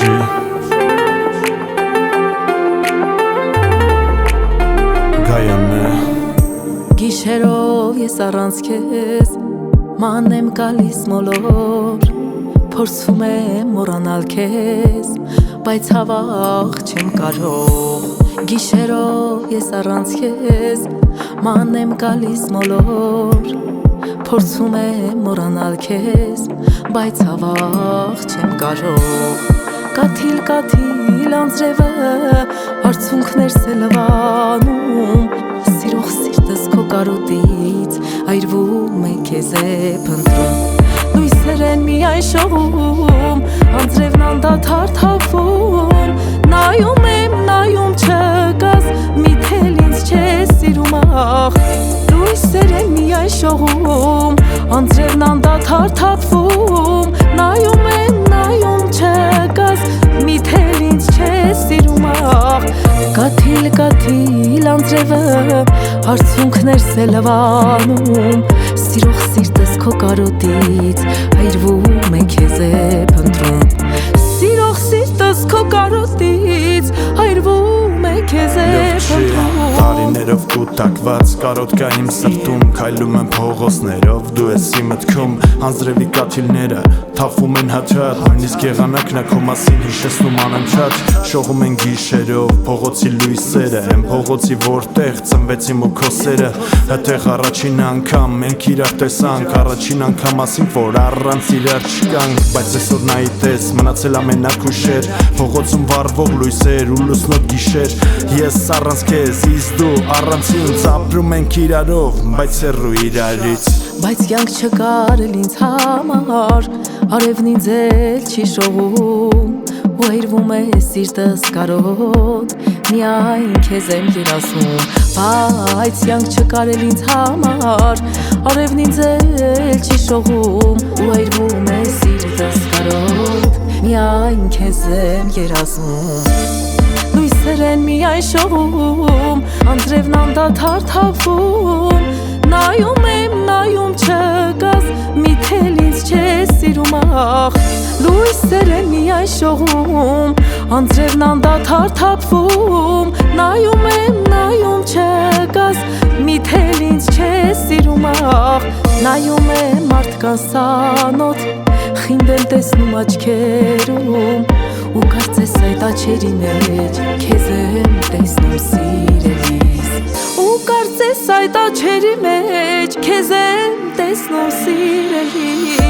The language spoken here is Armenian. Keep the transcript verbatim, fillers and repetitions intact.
Ջի Գայանն է Գիշերով ես առանց քեզ ման եմ գալիս մոլոր Փորձում եմ մոռանալ քեզ բայց հավաղ չեմ կարող Գիշերով ես առանց քեզ ման եմ գալիս մոլոր Փորձում եմ մոռանալ քեզ բայց հավաղ չեմ կարող Կաթիլ կաթիլ անձրևը արցունքներս է լվանում Սիրող սիրտս քո կարոտից այրվում է քեզ է փնտրում Լույսեր են միայն շողում անձրևն անդադար թափվում Նայում եմ նայում չկաս միթել ինձ չես սիրում ախ Լույսեր են միայն շողում անձրևն անդադար թափվում Նայում եմ նայում չկաս միթել ինձ չես սիրում ախ Կաթիլ կաթիլ անձրևը արցունքներս է լվանում Սիրող սիրտս քո կարոտից այրվում է քեզ է փնտրում Սիրող սիրտս քո կարոտից այրվում է քեզ է փնտրում Տարիներով կուտակված կարոտկա իմ սրտում Քայլում եմ փողոցներով դու ես իմ մտքում Անձրևի կաթիլները թափվում են հաճախ Նույնիսկ եղանակն է քո մասին հիշեցնում անընդհատ Շողում են գիշերով փողոցի լույսերը Էն փողոցի որտեղ ծնվեցիմ ու քո սերը Հետեղ առաջին անգամ մենք իրար տեսանք Առաջին անգամ ասինք որ առանց իրար չկանք Բայց այսօր նայի տես մնացել ամենակ ուշեր Փողոցում վառվող լույսեր ու լուսնոտ գիշեր Ես առանց քեզ իս դու առանց ինձ ապրում ենք իրարով Բայց հեռու իրարից Բայց կյանք չկար էլ ինձ համար Արևն ինձ էլ չի շողում Ու այրվում է սիրտս կարոտ Միայն քեզ եմ երազում Բայց կյանք չկար էլ ինձ համար Արևն ինձ էլ չի շողում Ու այրվում է սիրտս կարոտ Միայն քեզ եմ երազում Լույսեր են միայն շողում Անձրևն անդադար թափվում Նայում եմ նայում չկաս Միթել ինձ չես սիրում ախ Լույսեր են միայն շողում Անձրևն անդադար թափվում Նայում եմ նայում չկաս Միթել ինձ չես սիրում ախ Նայում եմ մարդկանց սանոտ Խինդ եմ տեսնում աչքերում Ու կարծես այդ աչերի մեջ Քեզ եմ տեսնում սիրելիս Ու կարծես այդ աչերի մեջ Քեզ եմ տեսնում սիրելիս